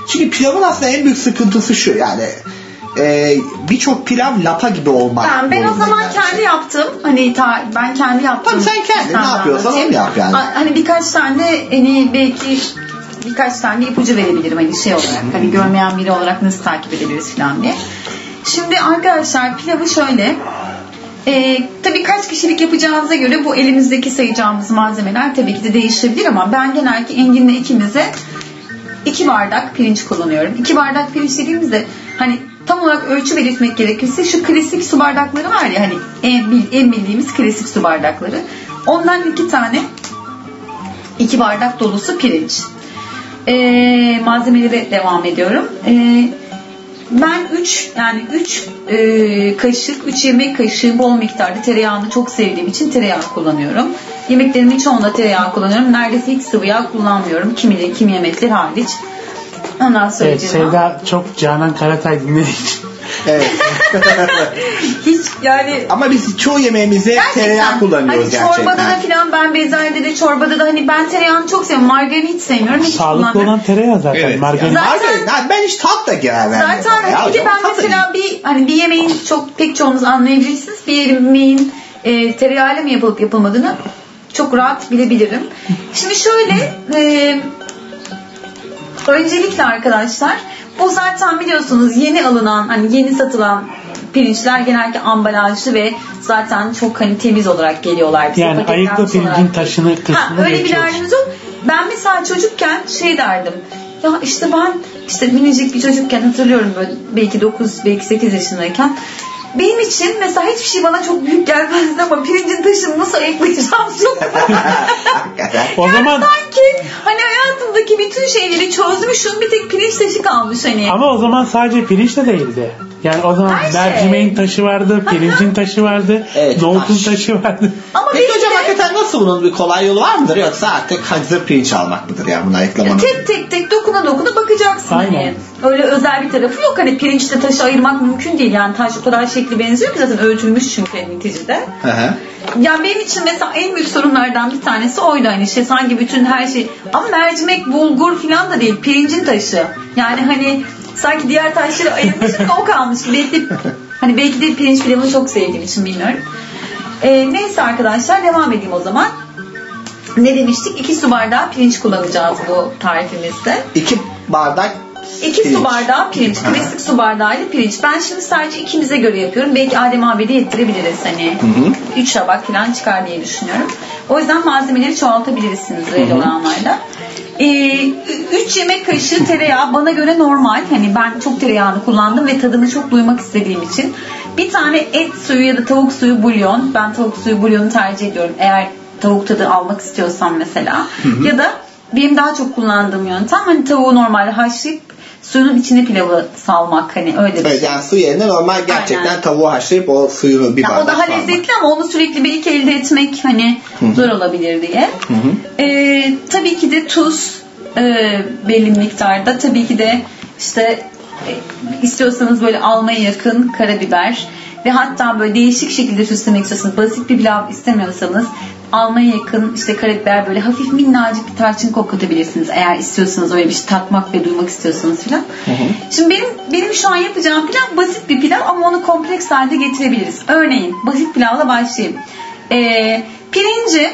Çünkü pilavın aslında en büyük sıkıntısı şu yani birçok pilav lapa gibi olmak. Ben o zaman kendi yaptım. Hani ben kendi yaptım. Tabii sen kendi ne yapıyorsan onu yap yani. Hani birkaç tane belki birkaç tane ipucu verebilirim hani şey olarak. Hani görmeyen biri olarak nasıl takip edebiliriz falan diye. Şimdi arkadaşlar pilavı şöyle. Tabii kaç kişilik yapacağınıza göre bu elimizdeki sayacağımız malzemeler tabii ki de değişebilir ama ben genellikle Engin'le ikimize 2 bardak pirinç kullanıyorum. 2 bardak pirinç dediğimizde hani tam olarak ölçü belirtmek gerekirse şu klasik su bardakları var ya hani en bildiğimiz klasik su bardakları. Ondan 2 bardak dolusu pirinç. Malzemelere devam ediyorum. Ben 3 kaşık, 3 yemek kaşığı bol miktarda tereyağını çok sevdiğim için tereyağı kullanıyorum. Yemeklerimin çoğunda tereyağı kullanıyorum. Neredeyse hiç sıvı yağ kullanmıyorum. Kimi yemekler hariç. Ondan sonra evet, Sevda çok Canan Karatay dinledik. Evet. Hiç yani. Ama biz çoğu yemeğimize gerçekten tereyağı kullanıyoruz hani gerçekten. Çorbada da filan ben bezelyede de çorbada da hani ben tereyağını çok seviyorum. Margarini hiç sevmiyorum. Hiç sağlıklı olan tereyağı zaten. Evet. Margarin. Zaten ben hiç tat da genel vermiyorum. Zaten hani ben mesela bir yemeğin pek çoğunuz anlayabilirsiniz. Bir yemeğin tereyağıyla mı yapılıp yapılmadığını çok rahat bilebilirim. Şimdi şöyle öncelikle arkadaşlar bu zaten biliyorsunuz yeni alınan hani yeni satılan pirinçler genellikle ambalajlı ve zaten çok hani temiz olarak geliyorlar bize. Yani ayıklı pirincin taşını kısmını öyle bir derdimiz yok. Ben mesela çocukken derdim. Ya ben minicik bir çocukken hatırlıyorum böyle belki 9 belki 8 yaşındayken benim için mesela hiçbir şey bana çok büyük gelmezdi ama pirincin taşını nasıl ayıklayacağım çok o zaman sanki hani hayatımdaki bütün şeyleri çözmüşüm bir tek pirinç taşı kalmış hani. Ama o zaman sadece pirinç de değildi. Yani o zaman mercimeğin taşı vardı, pirincin taşı vardı, nohutun taşı vardı. Ama peki hocam hakikaten nasıl bunun bir kolay yolu var mıdır yoksa artık hazır pirinç almak mıdır yani bunu ayıklamanın? Tek dokuna bakacaksın. Aynen. Hani. Öyle özel bir tarafı yok hani pirinçte taşı ayırmak mümkün değil yani taş o kadar şekli benziyor ki zaten ölçülmüş çünkü neticede. Yani benim için mesela en büyük sorunlardan bir tanesi oydu hani sanki bütün her şey ama mercimek, bulgur falan da değil pirincin taşı yani hani sanki diğer taşları ayırmışım da o kalmış. Belki de pirinç pilavını çok sevdiğim için bilmiyorum. Neyse arkadaşlar devam edeyim o zaman. Ne demiştik? 2 su bardağı pirinç kullanacağız bu tarifimizde. 2 bardak 2 su bardağı pirinç. Klasik su bardağıyla pirinç. Ben şimdi sadece ikimize göre yapıyorum. Belki Adem abi de yettirebiliriz. Hani 3 tabak falan çıkar diye düşünüyorum. O yüzden malzemeleri çoğaltabilirsiniz öyle oranlarda. 3 yemek kaşığı tereyağı bana göre normal. Hani ben çok tereyağını kullandım ve tadını çok duymak istediğim için. Bir tane et suyu ya da tavuk suyu bulyon. Ben tavuk suyu bulyonu tercih ediyorum. Eğer tavuk tadı almak istiyorsam mesela. Ya da benim daha çok kullandığım yöntem hani tavuğu normalde haşlayıp suyunun içine pilavı salmak hani öyle bir şey. Yani su yerine normal gerçekten tavuğu haşlayıp o suyunu bir bardak o daha lezzetli ama onu sürekli belki elde etmek hani zor olabilir diye. Tabii ki de tuz belli miktarda. Tabii ki de istiyorsanız böyle almaya yakın karabiber ve hatta böyle değişik şekilde süslemek istiyorsanız basit bir pilav istemiyorsanız almaya yakın karabiber böyle hafif minnacık bir tarçın koklatabilirsiniz eğer istiyorsanız öyle bir şey tatmak ve duymak istiyorsanız filan. Şimdi benim şu an yapacağım pilav basit bir pilav ama onu kompleks halde getirebiliriz. Örneğin basit pilavla başlayayım. Pirinci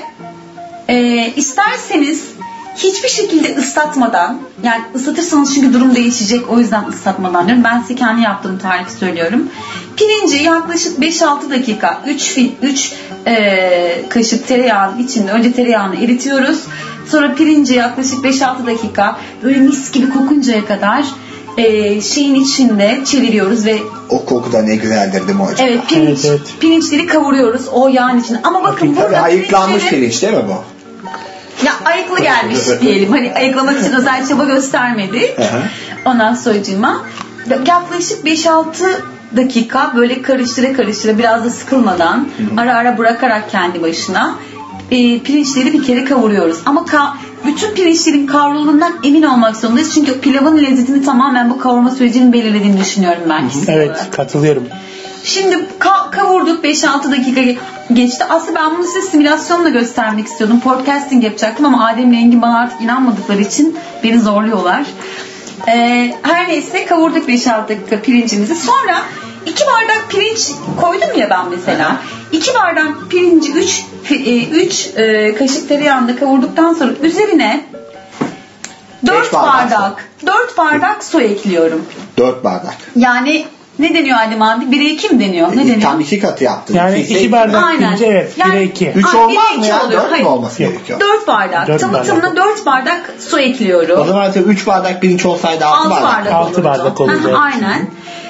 isterseniz hiçbir şekilde ıslatmadan yani ıslatırsanız çünkü durum değişecek o yüzden ıslatmadan diyorum. Ben size kendi yaptığım tarifi söylüyorum. Pirinci yaklaşık 5-6 dakika 3 kaşık tereyağının içinde önce tereyağını eritiyoruz. Sonra pirinci yaklaşık 5-6 dakika böyle mis gibi kokuncaya kadar şeyin içinde çeviriyoruz ve o koku da ne güzeldir değil mi hocam? Evet, pirinçleri kavuruyoruz o yağın içinde. Ama bakın burada ayıklanmış pirinç değil mi bu? Ya ayıklı gelmiş diyelim. Hani ayıklamak için özel çaba göstermedik. Ondan sonracığıma yaklaşık 5-6 dakika böyle karıştıra biraz da sıkılmadan ara ara bırakarak kendi başına pirinçleri bir kere kavuruyoruz. Ama bütün pirinçlerin kavrulduğundan emin olmak zorundayız. Çünkü pilavın lezzetini tamamen bu kavurma sürecinin belirlediğini düşünüyorum ben. Evet, katılıyorum. Şimdi kavurduk 5-6 dakika geçti. Aslında ben bunu size simülasyonla göstermek istiyordum. Podcasting yapacaktım ama Adem'le Engin bana artık inanmadıkları için beni zorluyorlar. Her neyse kavurduk 5-6 dakika pirincimizi. Sonra 2 bardak pirinç koydum ya ben mesela. 2 bardak pirinci 3 kaşık tereyağında kavurduktan sonra üzerine 4 bardak su ekliyorum. 4 bardak. Yani ne deniyor Adem abi? 1'e 2 mi deniyor? Ne deniyor? Tam 2 katı yaptın. Yani 2 bardak pirinci evet. 1'e 2. 3 olmaz mı ya? 4 mü olması gerekiyor? 4 bardak. Tamına 4 bardak su ekliyorum. O zaman 3 bardak pirinç olsaydı 6 bardak. 6 bardak olurdu. Aynen.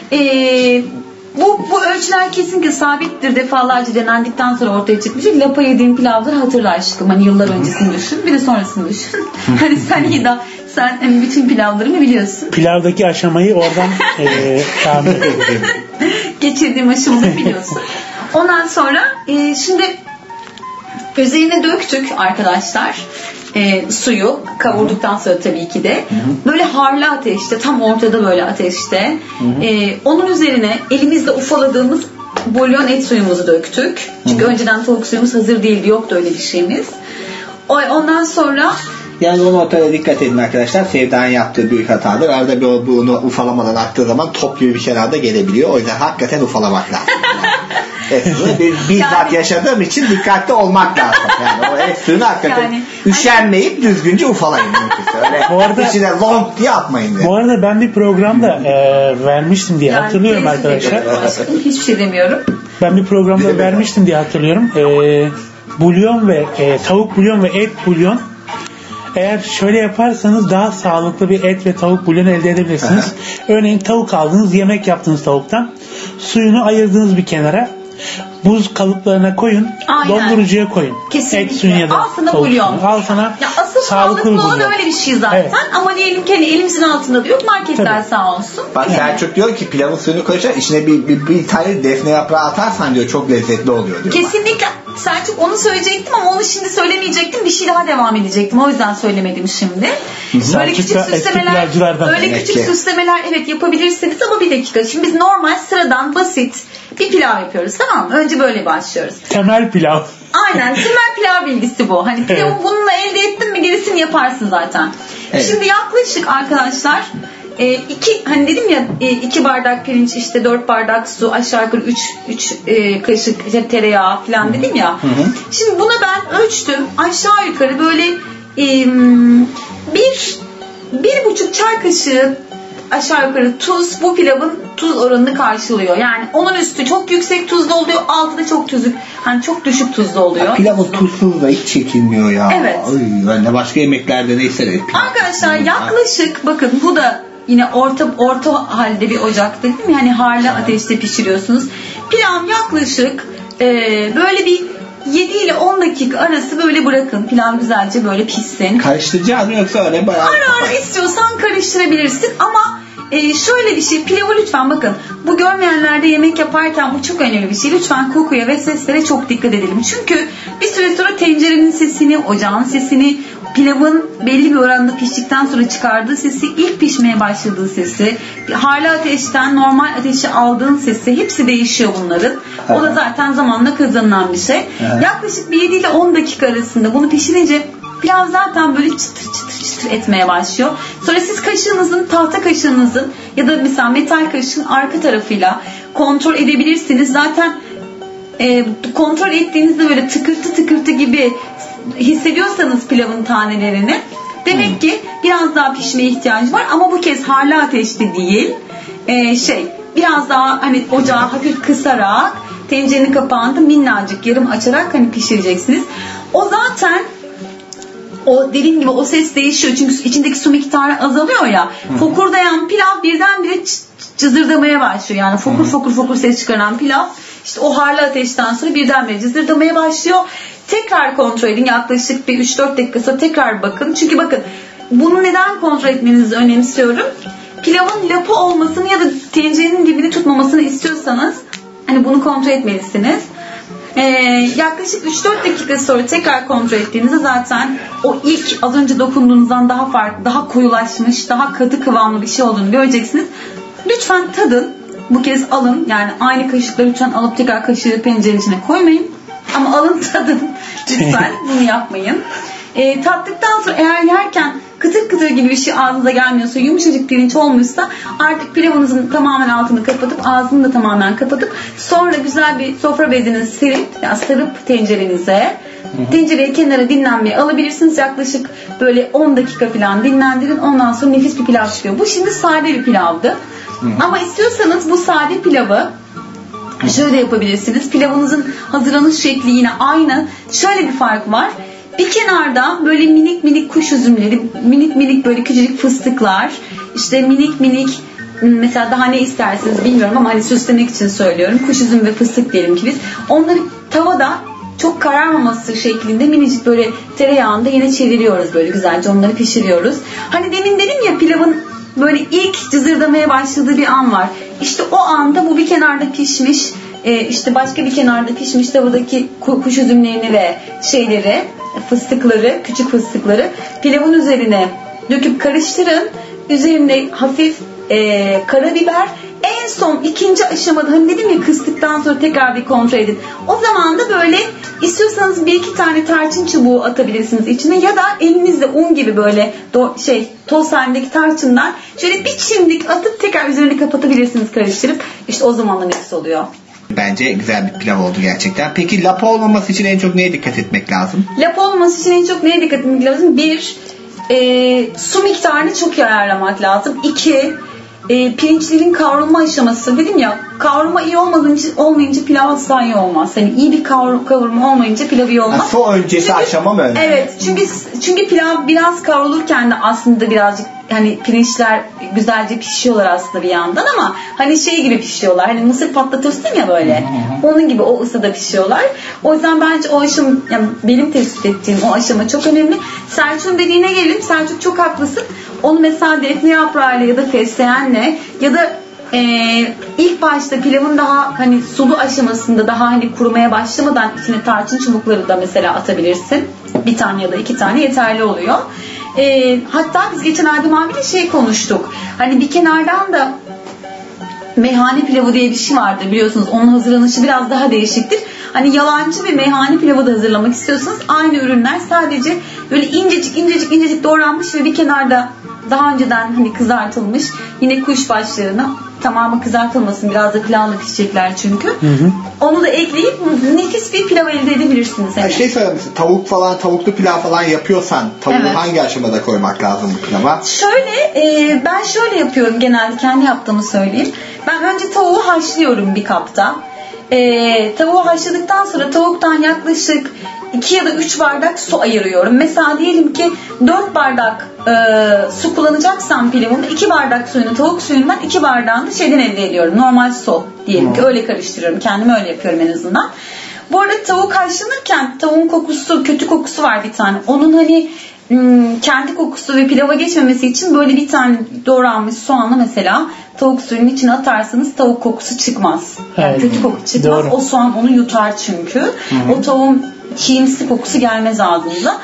Bu ölçüler kesinlikle sabittir. Defalarca denendikten sonra ortaya çıkmış. Lapa yediğin pilavları hatırla aşkım. Hani yıllar öncesini düşün. Bir de sonrasını düşün. Hani sen hani bütün pilavlarımı biliyorsun. Pilavdaki aşamayı oradan tahmin edebilirim. Geçirdiğim aşamaları biliyorsun. Ondan sonra şimdi üzerine döktük arkadaşlar. Suyu kavurduktan sonra tabii ki de böyle harlı ateşte, tam ortada böyle ateşte, onun üzerine elimizle ufaladığımız bulyon et suyumuzu döktük. Çünkü önceden tavuk suyumuz hazır değildi, yoktu öyle bir şeyimiz. Ondan sonra yani o notlara dikkat edin arkadaşlar. Sevda'nın yaptığı büyük hatadır. Arada bunu ufalamadan aktığı zaman top gibi bir şeyler de gelebiliyor. O yüzden hakikaten ufalamak lazım. Bizzat yaşadığım için dikkatli olmak lazım. Yani o et suyunu hakikaten üşenmeyip düzgünce ufalayın. Öyle içine long diye atmayın diye. Bu arada ben bir programda vermiştim diye hatırlıyorum arkadaşlar. Hiçbir şey demiyorum. Ben bir programda vermiştim diye hatırlıyorum. Bulyon ve tavuk bulyon ve et bulyon. Eğer şöyle yaparsanız daha sağlıklı bir et ve tavuk bulyonu elde edebilirsiniz. Örneğin tavuk aldınız, yemek yaptınız tavuktan. Suyunu ayırdınız bir kenara. Buz kalıplarına koyun. Aynen. Dondurucuya koyun. Kesinlikle. Et suyunu ya da al sana bulyon. Al sana asıl sağlıklı olan öyle bir şey zaten. Evet. Ama diyelim ki elimizin altında da yok. Marketler tabii. Sağ olsun. Bak Selçuk diyor ki pilavın suyunu koyacaksın. İçine bir tane defne yaprağı atarsan diyor çok lezzetli oluyor diyor. Kesinlikle. Selçuk onu söyleyecektim ama onu şimdi söylemeyecektim. Bir şey daha devam edecektim. O yüzden söylemedim şimdi. Böyle küçük süslemeler evet yapabilirsiniz ama bir dakika. Şimdi biz normal sıradan basit bir pilav yapıyoruz, tamam mı? Önce böyle başlıyoruz. Temel pilav. Aynen, temel pilav bilgisi bu. Hani pilavı evet. Bununla elde ettin mi gerisini yaparsın zaten. Evet. Şimdi yaklaşık arkadaşlar hani dedim ya 2 bardak pirinç, işte 4 bardak su, aşağı yukarı 3 kaşık işte tereyağı falan dedim ya. Hı hı. Şimdi buna ben ölçtüm. Aşağı yukarı böyle 1,5 çay kaşığı aşağı yukarı tuz bu pilavın tuz oranını karşılıyor. Yani onun üstü çok yüksek tuzlu oluyor, altı da çok hani çok düşük tuzlu oluyor. Ya pilavın tuzsuz da hiç çekilmiyor ya. Evet. Ben de başka yemeklerde neyse. Arkadaşlar yaklaşık bakın bu da yine orta halde bir ocakta değil mi? Yani harlı ateşte pişiriyorsunuz. Pilav yaklaşık böyle bir 7 ile 10 dakika arası böyle bırakın. Pilav güzelce böyle pişsin. Karıştıracağız mı yoksa öyle bayağı? Ara istiyorsan karıştırabilirsin ama şöyle bir şey, pilavı lütfen bakın, bu görmeyenlerde yemek yaparken bu çok önemli bir şey. Lütfen kokuya ve seslere çok dikkat edelim. Çünkü bir süre sonra tencerenin sesini, ocağın sesini, pilavın belli bir oranda piştikten sonra çıkardığı sesi, ilk pişmeye başladığı sesi, harlı ateşten normal ateşe aldığın sesi, hepsi değişiyor bunların. O da zaten zamanla kazanılan bir şey. Yaklaşık bir 7 ile 10 dakika arasında bunu pişirince pilav zaten böyle çıtır çıtır etmeye başlıyor. Sonra siz tahta kaşığınızın ya da mesela metal kaşığın arka tarafıyla kontrol edebilirsiniz. Zaten kontrol ettiğinizde böyle tıkırtı gibi hissediyorsanız pilavın tanelerini, demek ki biraz daha pişmeye ihtiyacı var ama bu kez harlı ateşte değil, biraz daha hani ocağı hafif kısarak tencerenin kapağını da minnacık yarım açarak hani pişireceksiniz. O zaten dediğim gibi o ses değişiyor çünkü içindeki su miktarı azalıyor ya. Fokurdayan pilav birdenbire cızırdamaya başlıyor. Yani fokur ses çıkaran pilav işte o harlı ateşten sonra birdenbire cızırdamaya başlıyor. Tekrar kontrol edin, yaklaşık bir 3-4 dakika sonra tekrar bakın. Çünkü bakın, bunu neden kontrol etmenizi önemsiyorum. Pilavın lapa olmasını ya da tencerenin dibini tutmamasını istiyorsanız hani bunu kontrol etmelisiniz. Yaklaşık 3-4 dakika sonra tekrar kontrol ettiğinizde zaten o ilk az önce dokunduğunuzdan daha farklı, daha koyulaşmış, daha katı kıvamlı bir şey olduğunu göreceksiniz. Lütfen tadın. Bu kez alın. Yani aynı kaşıkla lütfen alıp tekrar kaşığı pencerenin içine koymayın. Ama alın tadın. Lütfen bunu yapmayın. Tattıktan sonra eğer yerken kıtır kıtır gibi bir şey ağzınıza gelmiyorsa, yumuşacık pirinç olmuşsa artık pilavınızın tamamen altını kapatıp ağzını da tamamen kapatıp sonra güzel bir sofra bezini sarıp tencerenize, tencereyi kenara dinlenmeye alabilirsiniz. Yaklaşık böyle 10 dakika falan dinlendirin. Ondan sonra nefis bir pilav çıkıyor. Bu şimdi sade bir pilavdı. Ama istiyorsanız bu sade pilavı şöyle yapabilirsiniz. Pilavınızın hazırlanış şekli yine aynı. Şöyle bir fark var. Bir kenarda böyle minik minik kuş üzümleri, minik minik böyle küçücük fıstıklar, işte minik minik mesela daha ne istersiniz bilmiyorum ama hani süslemek için söylüyorum. Kuş üzüm ve fıstık diyelim ki biz. Onları tavada çok kararmaması şeklinde minicik böyle tereyağında yine çeviriyoruz böyle güzelce onları pişiriyoruz. Hani demin dedim ya pilavın böyle ilk cızırdamaya başladığı bir an var. İşte o anda bu bir kenarda pişmiş, işte başka bir kenarda pişmiş tavadaki kuş üzümlerini ve şeyleri, fıstıkları, küçük fıstıkları pilavın üzerine döküp karıştırın. Üzerine hafif karabiber. En son ikinci aşamada hani dedim ya kıstıktan sonra tekrar bir kontrol edin. O zaman da böyle istiyorsanız bir iki tane tarçın çubuğu atabilirsiniz içine ya da elinizle un gibi böyle toz halindeki tarçınlar şöyle bir çimdik atıp tekrar üzerini kapatabilirsiniz karıştırıp. İşte o zaman da nefis oluyor. Bence güzel bir pilav oldu gerçekten. Peki lapa olmaması için en çok neye dikkat etmek lazım? Lapa olmaması için en çok neye dikkat etmek lazım? 1. Su miktarını çok iyi ayarlamak lazım. 2. Pirinçlerin kavrulma aşaması. Dedim ya kavrulma iyi olmayınca pilav asla iyi olmaz. Hani iyi bir kavurma olmayınca pilav iyi olmaz. Su öncesi aşama mı önemli? Evet. Çünkü pilav biraz kavrulurken de aslında birazcık hani pirinçler güzelce pişiyorlar aslında bir yandan ama hani şey gibi pişiyorlar. Hani mısır patlatırsın ya böyle. Onun gibi o ısıda pişiyorlar. O yüzden bence o aşama yani benim tespit ettiğim o aşama çok önemli. Selçuk'un dediğine gelelim. Selçuk çok haklısın. Onu mesela defne yaprağıyla ya da fesleğenle ya da ilk başta pilavın daha hani sulu aşamasında daha hani kurumaya başlamadan içine tarçın çubukları da mesela atabilirsin. Bir tane ya da 2 tane yeterli oluyor. Hatta biz geçen Adem abiyle konuştuk. Hani bir kenardan da meyhane pilavı diye bir şey vardır biliyorsunuz. Onun hazırlanışı biraz daha değişiktir. Hani yalancı bir meyhane pilavı da hazırlamak istiyorsanız aynı ürünler sadece böyle incecik doğranmış ve bir kenarda daha önceden hani kızartılmış yine kuş başlarına tamamı kızartılmasın biraz da pilavla pişecekler çünkü. Onu da ekleyip nefis bir pilav elde edebilirsiniz. Yani söylemişsin tavuklu pilav falan yapıyorsan tavuğu hangi aşamada koymak lazım bu pilava? Şöyle ben şöyle yapıyorum genelde kendi yaptığımı söyleyeyim. Ben önce tavuğu haşlıyorum bir kapta. Tavuğu haşladıktan sonra tavuktan yaklaşık 2 ya da 3 bardak su ayırıyorum. Mesela diyelim ki 4 bardak su kullanacaksam pilavımda 2 bardak suyunu tavuk suyundan 2 bardağını elde ediyorum. Normal su diyelim ki öyle karıştırıyorum. Kendim öyle yapıyorum en azından. Bu arada tavuk haşlanırken tavuğun kokusu, kötü kokusu var bir tane. Onun hani kendi kokusu ve pilava geçmemesi için böyle bir tane doğranmış soğanla mesela tavuk suyunun içine atarsanız tavuk kokusu çıkmaz. Yani kötü koku çıkmaz. Doğru. O soğan onu yutar çünkü. O tavuğun çiğimsi kokusu gelmez ağzınıza.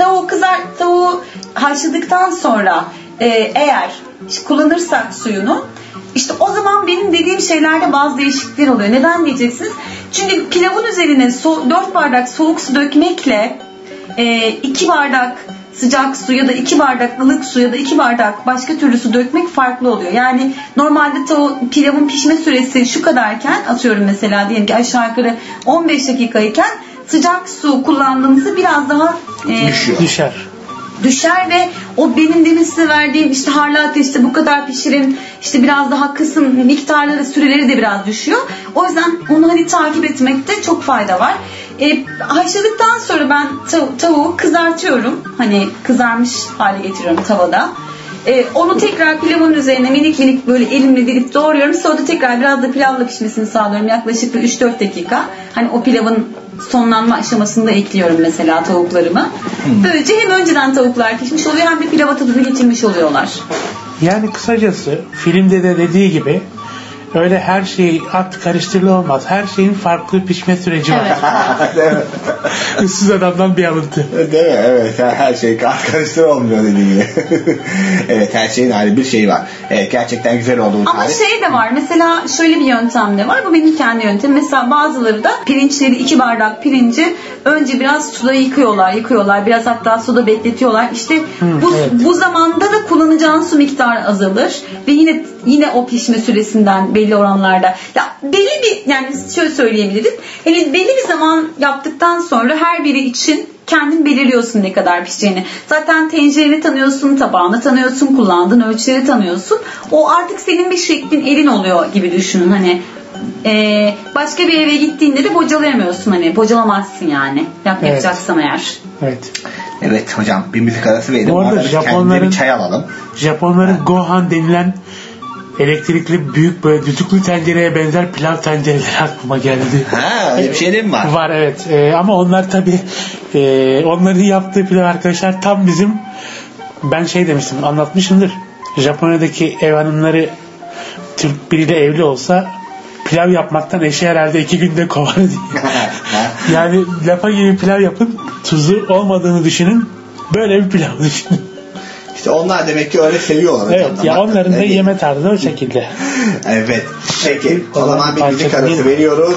Tavuğu haşladıktan sonra eğer kullanırsak suyunu işte o zaman benim dediğim şeylerde bazı değişiklikler oluyor. Neden diyeceksiniz? Çünkü pilavın üzerine 4 bardak soğuk su dökmekle 2 bardak sıcak su ya da 2 bardak ılık su ya da 2 bardak başka türlü su dökmek farklı oluyor. Yani normalde pilavın pişme süresi şu kadarken atıyorum mesela diyelim ki aşağı yukarı 15 dakikayken sıcak su kullandığınızda biraz daha düşer ve o benim demin size verdiğim işte harlı ateşte bu kadar pişirin işte biraz daha kısın miktarları süreleri de biraz düşüyor. O yüzden onu hani takip etmekte çok fayda var. Haşladıktan sonra ben tavuğu kızartıyorum. Hani kızarmış hale getiriyorum tavada. Onu tekrar pilavın üzerine minik minik böyle elimle dilip doğruyorum. Sonra da tekrar biraz da pilavla pişmesini sağlıyorum. Yaklaşık 3-4 dakika. Hani o pilavın sonlanma aşamasında ekliyorum mesela tavuklarımı. Böylece hem önceden tavuklar pişmiş oluyor hem de pilava tadını getirmiş oluyorlar. Yani kısacası filmde de dediği gibi öyle her şeyi at karıştırılı olmaz. Her şeyin farklı pişme süreci var. Evet. Üstsüz adamdan bir alıntı. Değil mi? Evet. Her şey karıştır olmuyor dediğim gibi. Evet, her şeyin ayrı bir şeyi var. Evet, gerçekten güzel oldu bu Ama tarif. şey de var. Mesela şöyle bir yöntem de var. Bu benim kendi yöntemim. Mesela bazıları da pirinçleri 2 bardak pirinci önce biraz suda yıkıyorlar. Biraz hatta suda bekletiyorlar. İşte bu zamanda da kullanacağın su miktarı azalır ve yine o pişme süresinden belli oranlarda. Ya belli bir, yani şöyle söyleyebilirim. Yani belli bir zaman yaptıktan sonra her biri için kendin belirliyorsun ne kadar pişeceğini. Zaten tencereni tanıyorsun, tabağını tanıyorsun, kullandığın ölçüleri tanıyorsun. O artık senin bir şeklin, elin oluyor gibi düşünün. Hani başka bir eve gittiğinde de bocalayamıyorsun, hani bocalamazsın yani. Yapacaksan eğer. Evet. Evet hocam, bir müzik arası verelim. Bu arada kendimize bir çay alalım. Japonların Gohan denilen elektrikli büyük böyle düdüklü tencereye benzer pilav tencereleri aklıma geldi. Ha, öyle bir şey de mi var? Var, evet. Ama onlar tabii onların yaptığı pilav arkadaşlar tam bizim, ben şey demiştim, anlatmışımdır. Japonya'daki ev hanımları Türk biriyle evli olsa pilav yapmaktan eşi herhalde 2 günde kovar diye. Yani lapa gibi pilav yapın, tuzu olmadığını düşünün, böyle bir pilav düşünün. İşte onlar demek ki öyle seviyorlar. Evet hocam, ya onların da yeme tarzı o şekilde. Evet. Peki o zaman bir müzik arası veriyoruz.